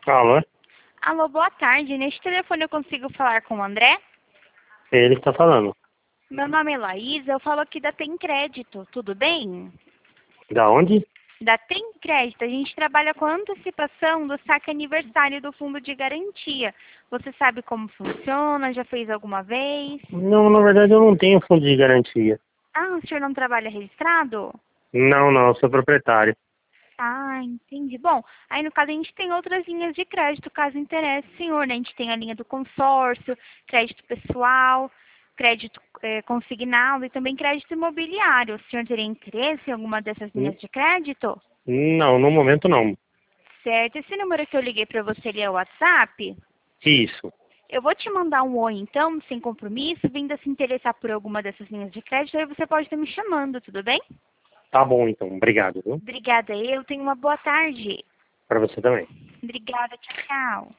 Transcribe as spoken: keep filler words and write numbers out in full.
Alô? Alô, boa tarde. Neste telefone eu consigo falar com o André? Ele que tá falando. Meu nome é Laísa, eu falo aqui da Tem Crédito, tudo bem? Da onde? Da Tem Crédito, a gente trabalha com antecipação do saque aniversário do fundo de garantia. Você sabe como funciona? Já fez alguma vez? Não, na verdade eu não tenho fundo de garantia. Ah, o senhor não trabalha registrado? Não, não, eu sou proprietário. Ah, entendi. Bom, aí no caso a gente tem outras linhas de crédito, caso interesse, senhor, né? A gente tem a linha do consórcio, crédito pessoal, crédito eh, consignado e também crédito imobiliário. O senhor teria interesse em alguma dessas N- linhas de crédito? Não, no momento não. Certo. Esse número que eu liguei para você ele é o WhatsApp? Isso. Eu vou te mandar um oi, então, sem compromisso, vindo a se interessar por alguma dessas linhas de crédito, aí você pode estar me chamando, tudo bem? Tá bom então, obrigado, viu? Obrigada, eu tenho uma boa tarde. Pra você também. Obrigada, tchau, tchau.